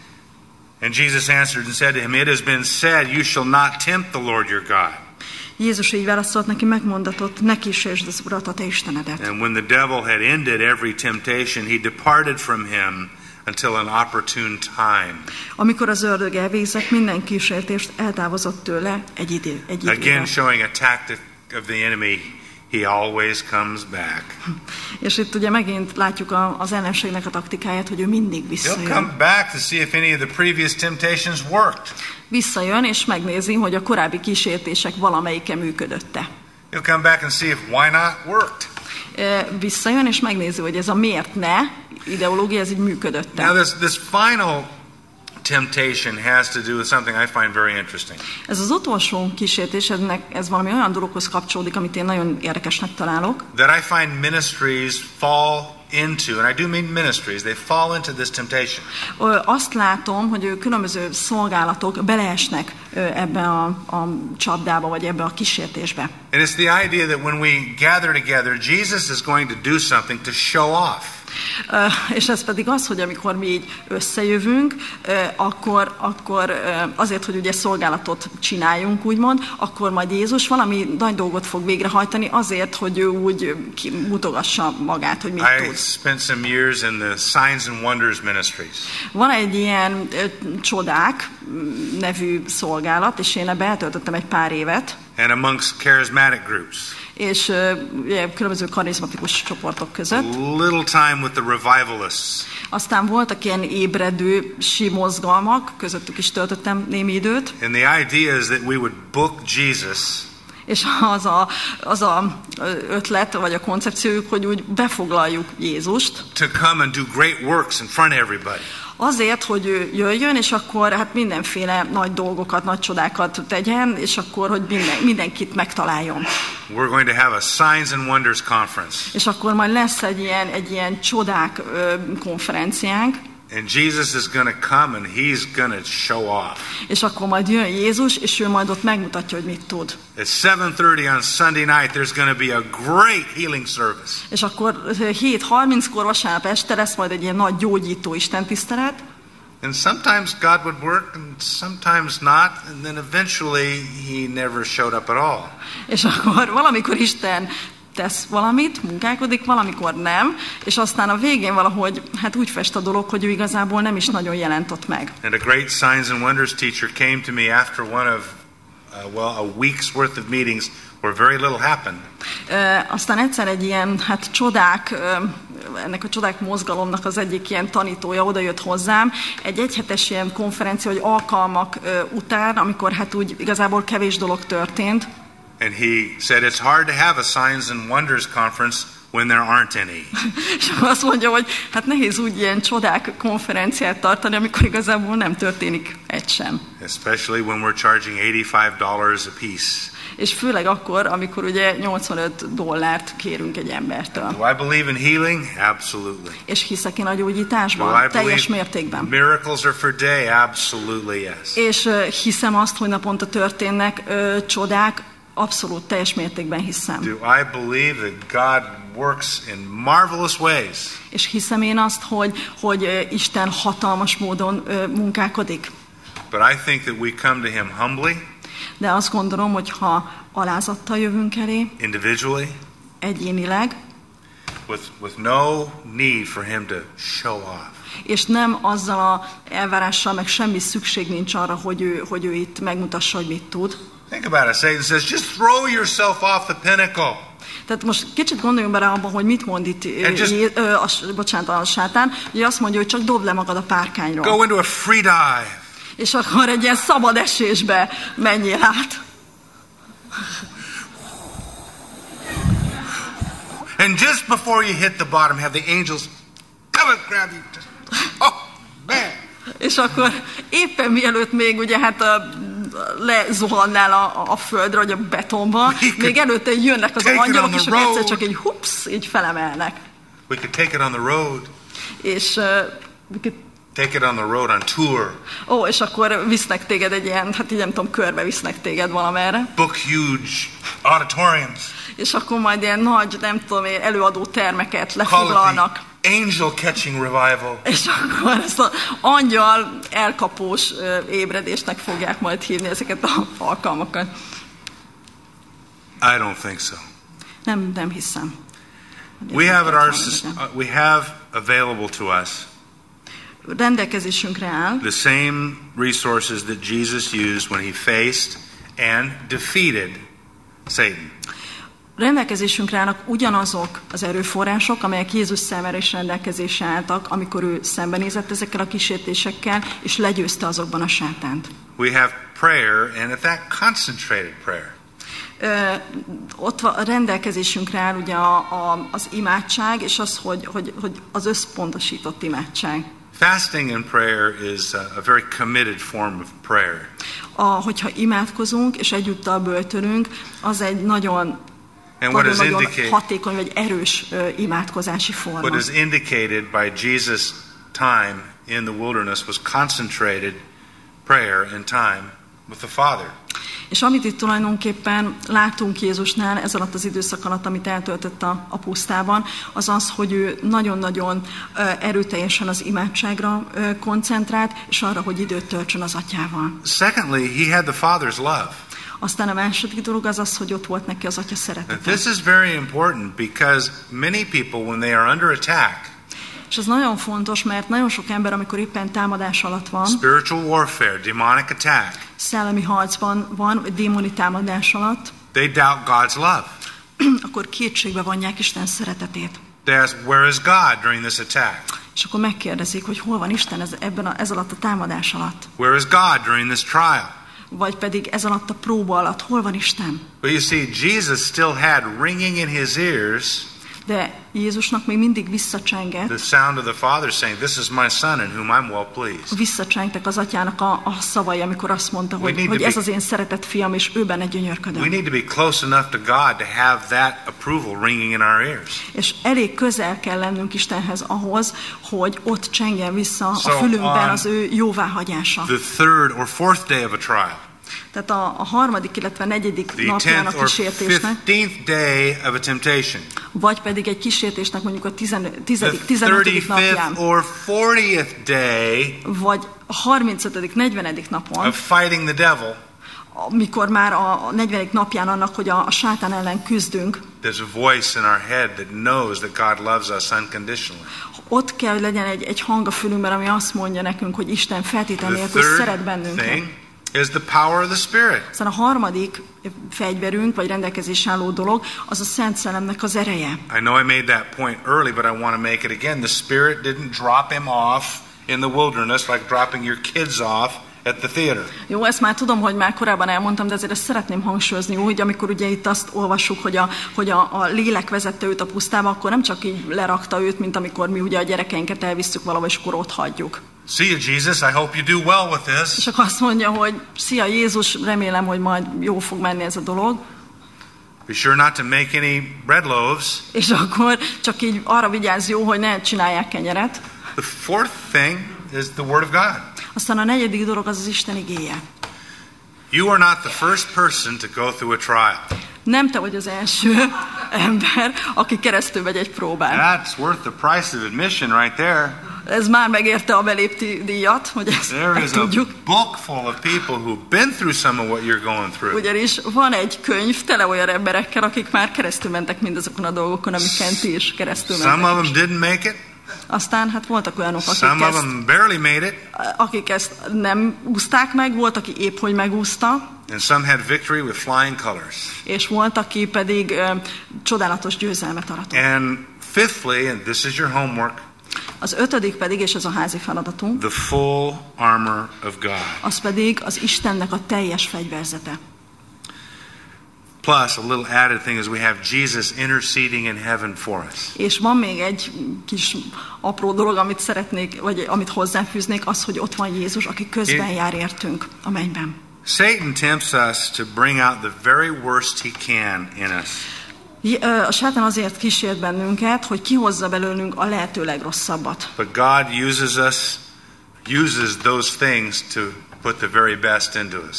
And Jesus answered and said to him, it has been said, you shall not tempt the Lord your God. Jézus így válaszolt neki, megmondatott, ne kísérsd az Urat, a te Istenedet. And when the devil had ended every temptation, he departed from him until an opportune time. Amikor az ördög elvégzett minden kísértést, eltávozott tőle egy idő, egy időre. Again showing a tactic of the enemy, he always comes back. És itt ugye megint látjuk a, az ellenségnek a taktikáját, hogy ő mindig He'll visszajön. come back to see if any of the previous temptations worked. Visszajön, és megnézi, hogy a korábbi kísértések valamelyike működötte. He'll come back and see if why not worked. E, Visszajön, és megnézi, hogy ez a miért ne ideológia, ez így Now működötte. this this final temptation has to do with something I find very interesting. Ez az utolsó kísértés, ennek, ez valami olyan dologhoz kapcsolódik, amit én nagyon érdekesnek találok, That I find ministries fall into, and I do mean ministries, they fall into this temptation. Ö, Azt látom, hogy ő különböző szolgálatok beleesnek ö, ebbe a, a csapdába, vagy ebbe a kísértésbe. And it's the idea that when we gather together, Jesus is going to do something to show off. Ö, És ez pedig az, hogy amikor mi így összejövünk, ö, akkor, akkor ö, azért, hogy ugye szolgálatot csináljunk, úgymond, akkor majd Jézus valami nagy dolgot fog végrehajtani azért, hogy ő úgy ki- mutogassa magát, hogy mit I tud. spent some years in the Signs and Wonders ministries. Van egy ilyen ö, csodák m, nevű szolgálat, és én ebbe eltöltöttem egy pár évet, And amongst charismatic groups. és ö, ugye, különböző karizmatikus csoportok között. Little time with the revivalists. Aztán voltak ilyen ébredő sí mozgalmak, közöttük is töltöttem némi időt, And the idea is that we would book Jesus és az a, az a ötlet, vagy a koncepciójuk, hogy úgy befoglaljuk Jézust, to come and do great works in front of everybody. azért, hogy ő jöjjön, és akkor hát mindenféle nagy dolgokat, nagy csodákat tegyen, és akkor, hogy minden, mindenkit megtaláljon. We're going to have a Signs and Wonders conference. És akkor majd lesz egy ilyen, egy ilyen csodák ö, konferenciánk, And Jesus is going to come and he's going to show off. és akkor majd jön Jézus, és ő majd ott megmutatja, hogy mit tud. At seven thirty on Sunday night, there's going to be a great healing service. És akkor hét harminckor vasárnap este lesz majd egy ilyen nagy gyógyító istentisztelet, And sometimes God would work and sometimes not. And then eventually he never showed up at all. és akkor valamikor Isten tesz valamit, munkálkodik, valamikor nem, és aztán a végén valahogy hát úgy fest a dolog, hogy ő igazából nem is nagyon jelent ott meg. And a great Signs and Wonders teacher came to me after one of, uh, well, a week's worth of meetings where very little happened. E, aztán egyszer egy ilyen, hát csodák, e, ennek a csodák mozgalomnak az egyik ilyen tanítója oda jött hozzám, egy egyhetes ilyen konferencia, vagy alkalmak e, után, amikor hát úgy igazából kevés dolog történt, And he said, it's hard to have a Signs and Wonders conference when there aren't any. és azt mondja, hogy hát nehéz úgy ilyen csodák konferenciát tartani, amikor igazából nem történik egy sem. Especially when we're charging eighty-five dollars a piece. És főleg akkor, amikor ugye nyolcvanöt dollárt kérünk egy embertől. Do I believe in healing? Absolutely. És hiszek én a Do gyógyításban? I Teljes believe mértékben. miracles are for day? Absolutely yes. És uh, hiszem azt, hogy naponta történnek uh, csodák, abszolút teljes mértékben hiszem. Do I believe that God works in marvelous ways? És hiszem én azt, hogy, hogy uh, Isten hatalmas módon uh, munkálkodik. But I think that we come to him humbly, De azt gondolom, hogy ha alázattal jövünk elé, individually, egyénileg, with, with no need for him to show off. és nem azzal a elvárással, meg semmi szükség nincs arra, hogy ő, hogy ő itt megmutassa, hogy mit tud. Think about it. Satan says, just throw yourself off the pinnacle. Tehát most kicsit gondoljunk bele abba, hogy mit mond itt, just, Jé, ö, a, bocsánat, a sátán, hogy azt mondja, hogy csak dobd le magad a párkányról. Go into a free dive. És akkor egy ilyen szabad esésbe menjél át. And just before you hit the bottom, have the angels come and grab you. Just, oh, man. És akkor éppen mielőtt még ugye hát a, lezuhannál a, a földre, vagy a betonba, még előtte jönnek az angyalok, és akkor egyszer csak egy hups, így felemelnek. We could take it on the road. És uh, Take it on the road on tour. ó, és akkor visznek téged egy ilyen, hát így nem tudom, körbe visznek téged valamerre. Book huge auditoriums. És akkor majd ilyen nagy, nem tudom én, előadó termeket Call it lefoglalnak. the angel catching revival. És akkor ezt az angyal elkapós ö, ébredésnek fogják majd hívni ezeket az alkalmakat. I don't think so. Nem, nem hiszem. We have at our uh, we have available to us rendelkezésünkre áll the same resources that Jesus used when he faced and defeated Satan. rendelkezésünkre állnak ugyanazok az erőforrások, amelyek Jézus számára is rendelkezésre álltak, amikor ő szembenézett ezekkel a kísértésekkel, és legyőzte azokban a sátánt. We have prayer, and at that concentrated prayer. Ö, ott van, a rendelkezésünkre áll ugye a, a, az imádság, és az, hogy, hogy, hogy az összpontosított imádság. Fasting and prayer is a, a very committed form of prayer. A, hogyha imádkozunk, és egyúttal böltölünk, az egy nagyon And what is nagyon indicated, hatékony vagy erős uh, imádkozási forma. what is indicated by Jesus' time in the wilderness was concentrated prayer and time with the Father. És amit itt tulajdonképpen látunk Jézusnál ez alatt az időszak alatt, amit eltöltött a, a pusztában, az az, hogy ő nagyon-nagyon uh, erőteljesen az imádságra uh, koncentrált, és arra, hogy időt töltsön az atyával. Secondly, he had the Father's love. Aztán a második dolog az az, hogy ott volt neki az atya And szeretete. this is very important because many people, when they are under attack, És ez nagyon fontos, mert nagyon sok ember, amikor éppen támadás alatt van, spiritual warfare, demonic attack, szellemi harcban van, vagy démoni támadás alatt, they doubt God's love. akkor kétségbe vonják Isten szeretetét. They ask, where is God during this attack? És akkor megkérdezik, hogy hol van Isten ez, ebben a, ez alatt a támadás alatt. Where is God during this trial? Vagy pedig ez alatt a próba alatt, hol van Isten? But you see, Jesus still had ringing in his ears De Jézusnak még mindig visszacsengett, the sound of the Father saying, this is my son in whom I'm well pleased. visszacsengtek az atyának a, a szavai, amikor azt mondta, We hogy, need hogy to ez be- az én szeretett fiam, és ő benne We gyönyörködöm. need to be close enough to God to have that approval ringing in our ears. És elég közel kell lennünk Istenhez ahhoz, hogy ott csengjen vissza So a fülünkben on az ő jóváhagyása. The third or fourth day of a trial, Tehát a, a harmadik, illetve negyedik the napján a tenth or kísértésnek, fifteenth day of a temptation, vagy pedig egy kísértésnek mondjuk a tizen, tizedik, the tizenötödik napján, thirty-fifth or fortieth day vagy a harmincötödik, negyvenedik napon, of fighting the devil, amikor már a negyvenedik napján annak, hogy a, a sátán ellen küzdünk, there's a voice in our head that knows that God loves us unconditionally. ott kell, hogy legyen egy, egy hang a fülünkben, ami azt mondja nekünk, hogy Isten feltétel The nélkül szeret third bennünket. thing is the power of the Spirit. Aztán a harmadik fegyverünk, vagy rendelkezésre álló dolog, az a Szent Szellemnek az ereje. I know I made that point early, but I want to make it again. The Spirit didn't drop him off in the wilderness like dropping your kids off at the theater. Jó, ezt már tudom, hogy már korábban elmondtam, de azért ezt szeretném hangsúlyozni úgy, amikor ugye itt azt olvassuk, hogy a, hogy a, a lélek vezette őt a pusztába, akkor nem csak így lerakta őt, mint amikor mi ugye a gyerekeinket elvisszük valahol, és akkor ott hagyjuk. See you, Jesus. I hope you do well with this. És akkor azt mondja, hogy szia Jézus, remélem, hogy majd jó fog menni ez a dolog. Be sure not to make any bread loaves. És akkor csak így arra vigyázz, jó, hogy ne csinálják kenyeret. The fourth thing is the Word of God. Aztán a negyedik dolog az az Isten igéje. You are not the first person to go through a trial. Nem te vagy az első ember, aki keresztül megy egy próbán. That's worth the price of admission right there. Ez már megérte a belépti díjat, hogy ezt There is a tudjuk. book full of people who've been through some of what you're going through. Ugyanis van egy könyv tele olyan emberekkel, akik már keresztül mentek mindazokon a dolgokon, amiken ti is keresztül mentek. Some of them didn't make it. Aztán hát voltak olyanok, akik Some of ezt, them barely made it. akik ezt nem úszták meg, volt, aki épp hogy megúszta, And some had victory with flying colors. és volt, aki pedig ö, csodálatos győzelmet aratott. And fifthly, and this is your homework, Az ötödik pedig, és ez a házi feladatunk, the full armor of God. az pedig az Istennek a teljes fegyverzete. Plus, a little added thing is we have Jesus interceding in heaven for us. És van még egy kis apró dolog, amit szeretnék, vagy amit hozzáfűznék, az, hogy ott van Jézus, aki közben jár értünk a mennyben. Satan tempts us to bring out the very worst he can in us. A sátán azért kísért bennünket, hogy kihozza belőlünk a lehető legrosszabbat. But God uses us, uses those things to put the very best into us.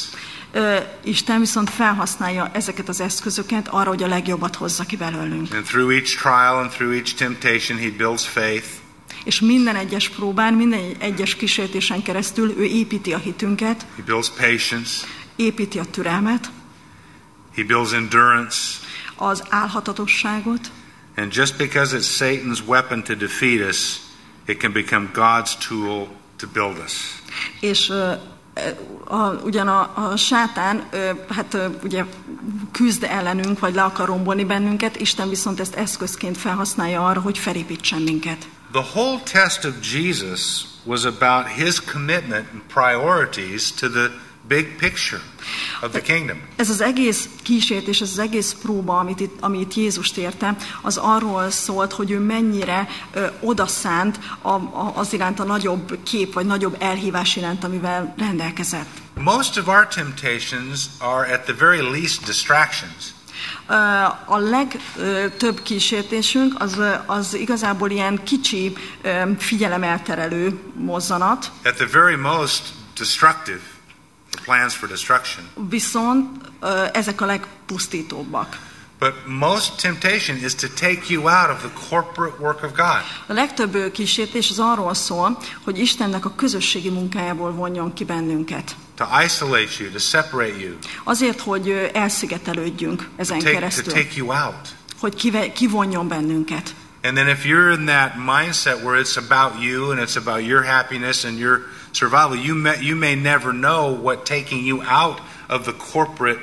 Isten viszont felhasználja ezeket az eszközöket arra, hogy a legjobbat hozza ki belőlünk. And through each trial and through each temptation, he builds faith. És minden egyes próbán, minden egyes kísértésen keresztül ő építi a hitünket, He builds patience. építi a türelmet, He builds endurance. az álhatatosságot, And just because it's Satan's weapon to defeat us, it can become God's tool to build us. és a, ugyan a, a sátán hát ugye küzd ellenünk, vagy le akar rombolni bennünket, Isten viszont ezt eszközként felhasználja arra, hogy felépítsen minket. The whole test of Jesus was about his commitment and priorities to the big picture of the kingdom. Ez az egész kísértés, ez az egész próba, amit itt, amit Jézust érte, az arról szólt, hogy ő mennyire ö, odaszánt a, a, az iránt a nagyobb kép, vagy nagyobb elhívás iránt, amivel rendelkezett. Most of our temptations are at the very least distractions. A legtöbb kísértésünk az, az igazából ilyen kicsi figyelemelterelő mozzanat. At the very most destructive, plans for destruction. Viszont ezek a legpusztítóbbak. But most temptation is to take you out of the corporate work of God. A legtöbb kísértés az arról szól, hogy Istennek a közösségi munkájából vonjon ki bennünket. To isolate you, to separate you. Azért, hogy elszigetelődjünk ezen to take, keresztül. To take you out. Hogy kive, kivonjon bennünket. And then if you're in that mindset where it's about you and it's about your happiness and your survival, you may, you may never know what taking you out of the corporate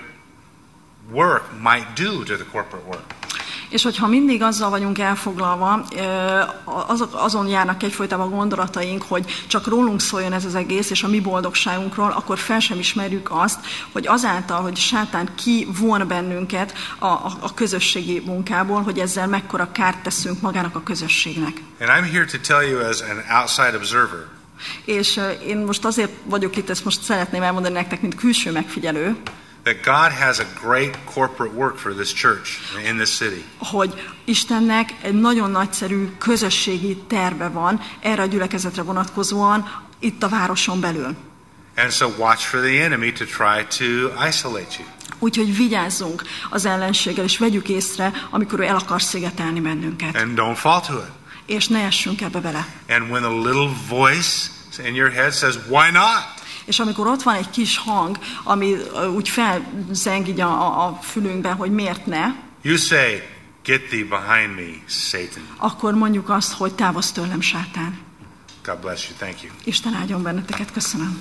work might do to the corporate work. És hogyha mindig azzal vagyunk elfoglalva, azok, azon járnak egyfolytában gondolataink, hogy csak rólunk szóljon ez az egész, és a mi boldogságunkról, akkor fel sem ismerjük azt, hogy azáltal, hogy sátán kivon bennünket a, a, a közösségi munkából, hogy ezzel mekkora kárt teszünk magának a közösségnek. And I'm here to tell you as an outside observer. És én most azért vagyok itt, ezt most szeretném elmondani nektek, mint külső megfigyelő, that God has a great corporate work for this church in this city. Hogy Istennek egy nagyon nagyszerű közösségi terve van erre a gyülekezetre vonatkozóan itt a városon belül. And so watch for the enemy to try to isolate you. Úgyhogy vigyázzunk az ellenséggel, és vegyük észre, amikor ő el akar szigetelni bennünket. And don't fall to it. És ne essünk ebbe bele. And when a little voice in your head says, why not? És amikor ott van egy kis hang, ami úgy felzeng így a, a fülünkben, hogy miért ne, you say, get thee behind me, Satan. Akkor mondjuk azt, hogy távozz tőlem, sátán. God bless you. Thank you. Isten áldjon benneteket. Köszönöm.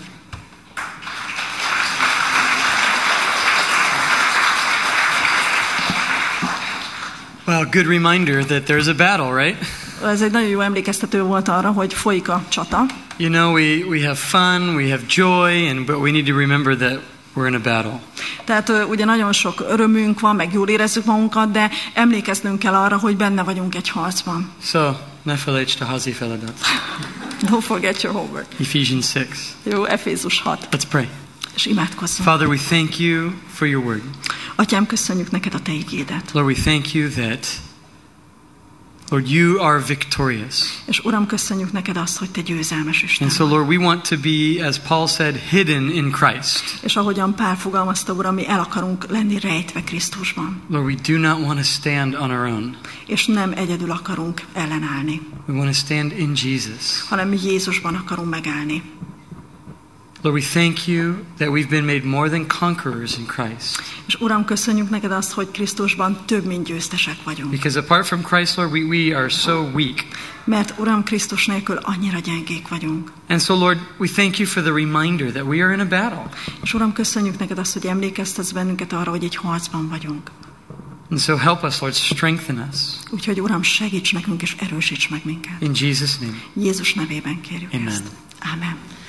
Well, good reminder that there's a battle, right? Ez egy nagyon jó emlékeztető volt arra, hogy folyik a csata. You know, we, we have fun, we have joy, and but we need to remember that we're in a battle. Tehát ugye nagyon sok örömünk van, meg jól érezzük magunkat, de emlékeznünk kell arra, hogy benne vagyunk egy harcban. So, ne felejtsd a házi feladat. Don't forget your homework. Ephesians six. Jó, Efézus hat. Let's pray. És imádkozzunk. Father, we thank you for your word. Atyám, köszönjük neked a te igédet. Lord, we thank you that, Lord, you are victorious. És Uram, köszönjük neked azt, hogy te győzelmes Isten. And so, Lord, we want to be, as Paul said, hidden in Christ. És ahogyan Pál fogalmazta, Uram, mi el akarunk lenni rejtve Krisztusban. Lord, we do not want to stand on our own. És nem egyedül akarunk ellenállni, We want to stand in Jesus. hanem mi Jézusban akarunk megállni. Lord, we thank you that we've been made more than conquerors in Christ. És Uram, köszönjük neked azt, hogy Krisztusban több, mint győztesek vagyunk. Because apart from Christ, Lord, we, we are so weak. Mert Uram, Krisztus nélkül annyira gyengék vagyunk. And so, Lord, we thank you for the reminder that we are in a battle. És Uram, köszönjük neked azt, hogy emlékeztetsz bennünket arra, hogy egy harcban vagyunk. And so help us, Lord, strengthen us. Úgyhogy Uram, segíts nekünk és erősíts meg minket. In Jesus' name. Jézus nevében kérjük Amen. ezt. Amen.